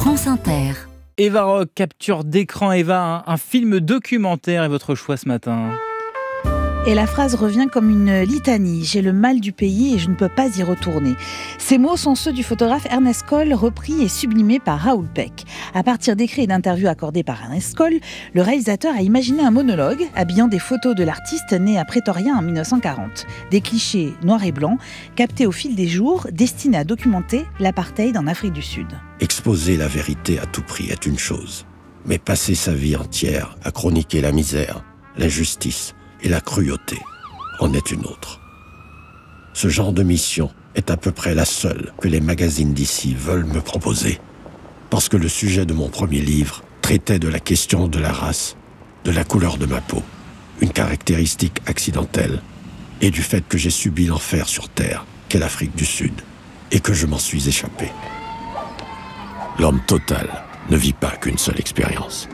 France Inter. Eva Rock, capture d'écran. Eva, un film documentaire est votre choix ce matin. Et la phrase revient comme une litanie. J'ai le mal du pays et je ne peux pas y retourner. Ces mots sont ceux du photographe Ernest Coll, repris et sublimés par Raoul Peck. À partir d'écrits et d'interviews accordés par Ernest Coll, le réalisateur a imaginé un monologue habillant des photos de l'artiste né à Pretoria en 1940. Des clichés noirs et blancs, captés au fil des jours, destinés à documenter l'apartheid en Afrique du Sud. Exposer la vérité à tout prix est une chose, mais passer sa vie entière à chroniquer la misère, l'injustice et la cruauté en est une autre. Ce genre de mission est à peu près la seule que les magazines d'ici veulent me proposer, parce que le sujet de mon premier livre traitait de la question de la race, de la couleur de ma peau, une caractéristique accidentelle, et du fait que j'ai subi l'enfer sur Terre, qu'est l'Afrique du Sud, et que je m'en suis échappé. L'homme total ne vit pas qu'une seule expérience.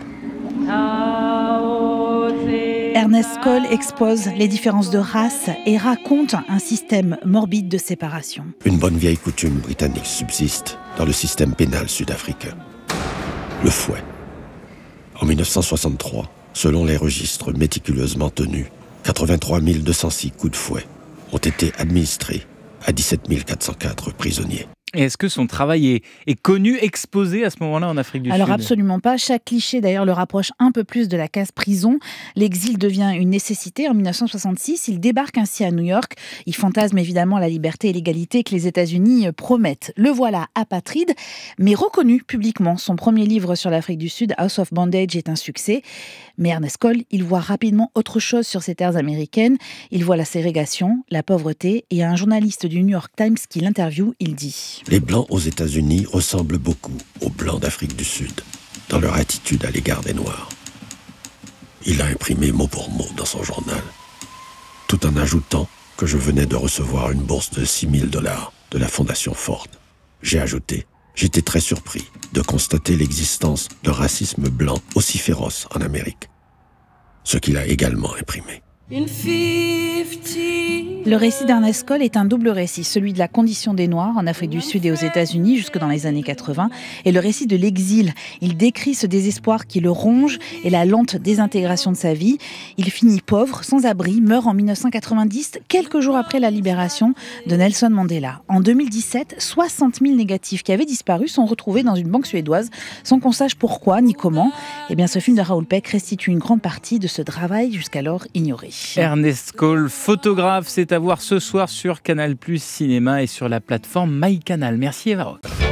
Ernest Coll expose les différences de race et raconte un système morbide de séparation. Une bonne vieille coutume britannique subsiste dans le système pénal sud-africain. Le fouet. En 1963, selon les registres méticuleusement tenus, 83 206 coups de fouet ont été administrés à 17 404 prisonniers. Et est-ce que son travail est connu, exposé à ce moment-là en Afrique du Sud ? Alors absolument pas. Chaque cliché d'ailleurs le rapproche un peu plus de la case prison. L'exil devient une nécessité. En 1966, il débarque ainsi à New York. Il fantasme évidemment la liberté et l'égalité que les États-Unis promettent. Le voilà apatride, mais reconnu publiquement. Son premier livre sur l'Afrique du Sud, House of Bondage, est un succès. Mais Ernest Coll, il voit rapidement autre chose sur ces terres américaines. Il voit la ségrégation, la pauvreté, et à un journaliste du New York Times qui l'interviewe, il dit: Les Blancs aux États-Unis ressemblent beaucoup aux Blancs d'Afrique du Sud dans leur attitude à l'égard des Noirs. Il a imprimé mot pour mot dans son journal, tout en ajoutant que je venais de recevoir une bourse de $6 000 de la Fondation Ford. J'ai ajouté: j'étais très surpris de constater l'existence d'un racisme blanc aussi féroce en Amérique. Ce qu'il a également imprimé. Le récit d'Ernest Coll est un double récit, celui de la condition des Noirs en Afrique du Sud et aux États-Unis jusque dans les années 80, et le récit de l'exil. Il décrit ce désespoir qui le ronge et la lente désintégration de sa vie. Il finit pauvre, sans abri, meurt en 1990, quelques jours après la libération de Nelson Mandela. En 2017, 60 000 négatifs qui avaient disparu sont retrouvés dans une banque suédoise, sans qu'on sache pourquoi ni comment. Eh bien, ce film de Raoul Peck restitue une grande partie de ce travail jusqu'alors ignoré. Ernest Coll, photographe, c'est à voir ce soir sur Canal+ Cinéma et sur la plateforme MyCanal. Merci Eva Rock.